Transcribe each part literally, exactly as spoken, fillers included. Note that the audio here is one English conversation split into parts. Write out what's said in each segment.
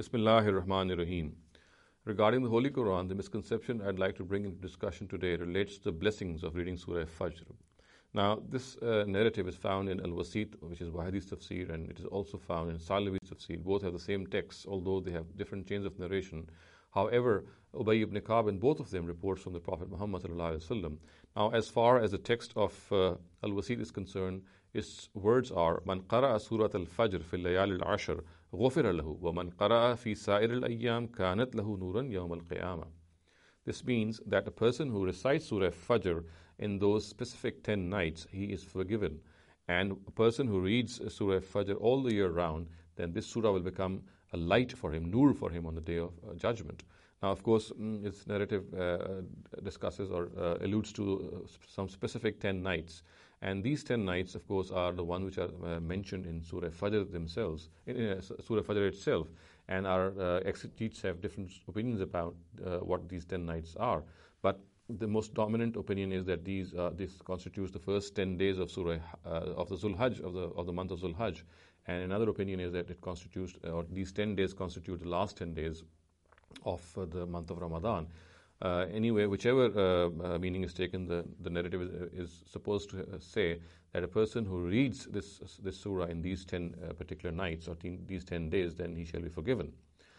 Bismillahir Rahmanir Rahim. Regarding the Holy Quran, the misconception I'd like to bring into discussion today relates to the blessings of reading Surah Fajr. Now, this uh, narrative is found in Al-Wasit, which is Wahid's Tafsir, and it is also found in Salabi's Tafsir. Both have the same text, although they have different chains of narration. However, Ubay ibn Ka'b in both of them reports from the Prophet Muhammad sallallahu alaihi wasallam. Now, as far as the text of uh, Al-Wasit is concerned, its words are, Man qara'a surat al-Fajr fi al-layali al-ashr, ghufira lahu, wa man qara'a fi sa'ir al-ayyam, kanat lahu nuran yawm al-qiyamah. This means that a person who recites Surah Fajr in those specific ten nights, he is forgiven. And a person who reads Surah Fajr all the year round, then this surah will become a light for him, nur for him on the day of uh, judgment. Now, of course, mm, its narrative uh, discusses or uh, alludes to uh, some specific ten nights. And these ten nights, of course, are the ones which are uh, mentioned in Surah Fajr themselves, in, in uh, Surah Fajr itself. And our uh, exegetes have different opinions about uh, what these ten nights are. But the most dominant opinion is that these uh, this constitutes the first ten days of Surah uh, of the Zulhajj of the of the month of Zulhajj, and another opinion is that it constitutes uh, or these ten days constitute the last ten days of uh, the month of Ramadan. Uh, anyway, whichever uh, uh, meaning is taken, the the narrative is, is supposed to say that a person who reads this this surah in these ten uh, particular nights or ten, these ten days, then he shall be forgiven.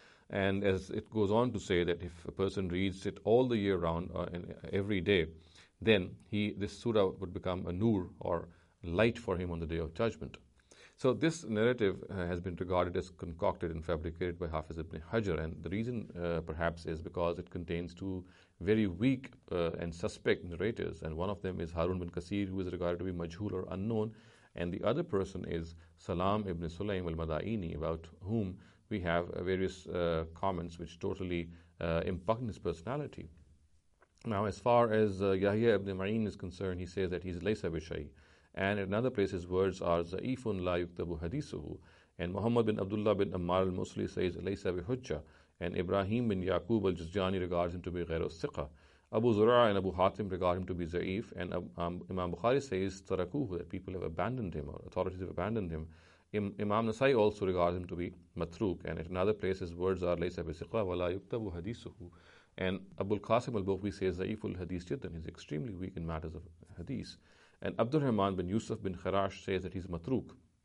And as it goes on to say that if a person reads it all the year round, uh, and every day, then he this surah would become a nur or light for him on the day of judgment. So this narrative uh, has been regarded as concocted and fabricated by Hafiz ibn Hajar, and the reason uh, perhaps is because it contains two very weak uh, and suspect narrators, and one of them is Harun bin Kasir, who is regarded to be majhul or unknown, and the other person is Salam ibn Sulaym al-Madaini, about whom we have uh, various uh, comments which totally uh, impugn his personality. Now, as far as uh, Yahya ibn Ma'in is concerned, he says that he's laysa bishay. And in another place, his words are Za'ifun la yuktabu hadithuhu. And Muhammad bin Abdullah bin Ammar al-Musli says laysa bihujja. And Ibrahim bin Yaqub al-Juzjani regards him to be ghayru thiqa. Abu Zur'a and Abu Hatim regard him to be za'if. And um, Imam Bukhari says tarakuhu, that people have abandoned him, or authorities have abandoned him. Imam Nasai also regards him to be matruk, and at another place his words are laysa bisiqa wa la yuktabu hadithuhu. And Abul Qasim al-Bukhari says za'iful hadith jiddan, he's extremely weak in matters of hadith. And Abdul Rahman bin Yusuf bin Kharash says that he's matruk,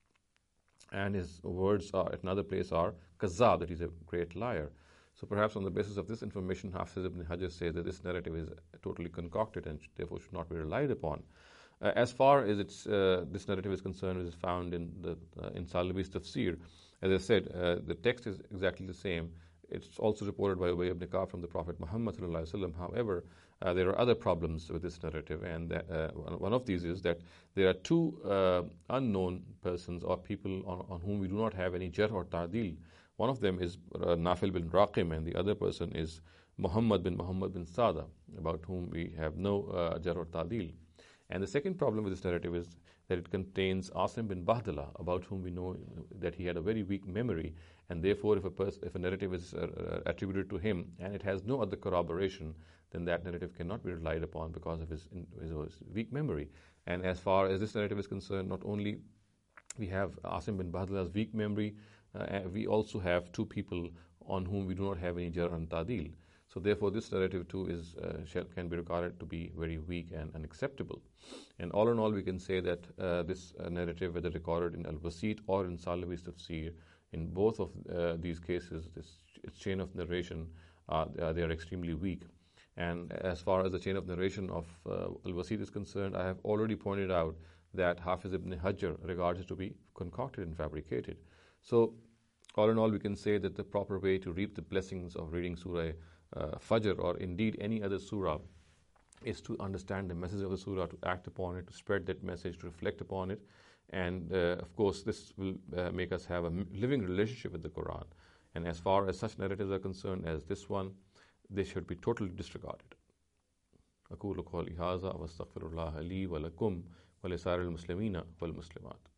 and his words are at another place are kazzab, that he's a great liar. So perhaps on the basis of this information, Hafiz ibn Hajar says that this narrative is totally concocted and therefore should not be relied upon. Uh, as far as it's, uh, this narrative is concerned, it is found in the uh, in Salabi's Tafsir. As I said, uh, the text is exactly the same. It's also reported by Ubay ibn Ka'b from the Prophet Muhammad sallallahu alaihi wasallam. However, uh, there are other problems with this narrative, and that, uh, one of these is that there are two uh, unknown persons or people on, on whom we do not have any jar or ta'dil. One of them is uh, Nafil bin Raqim, and the other person is Muhammad bin Muhammad bin Sada, about whom we have no uh, jar or ta'dil. And the second problem with this narrative is that it contains Asim bin Bahdala, about whom we know that he had a very weak memory, and therefore if a pers- if a narrative is uh, attributed to him and it has no other corroboration, then that narrative cannot be relied upon because of his, his, his weak memory. And as far as this narrative is concerned, not only we have Asim bin Bahdala's weak memory, uh, we also have two people on whom we do not have any jar and ta'dil. So therefore, this narrative too is uh, can be regarded to be very weak and unacceptable. And all in all, we can say that uh, this uh, narrative, whether recorded in Al-Wasit or in Salabi's Tafsir, in both of uh, these cases, this its chain of narration, uh, they are extremely weak. And as far as the chain of narration of uh, Al-Wasit is concerned, I have already pointed out that Hafiz ibn Hajar regards it to be concocted and fabricated. So all in all, we can say that the proper way to reap the blessings of reading Surah Uh, Fajr, or indeed any other surah, is to understand the message of the surah, to act upon it, to spread that message, to reflect upon it. And uh, of course, this will uh, make us have a living relationship with the Quran. And as far as such narratives are concerned as this one, they should be totally disregarded. أقول قولي هذا وأستغفر الله لي ولكم ولسائر المسلمين والمسلمات.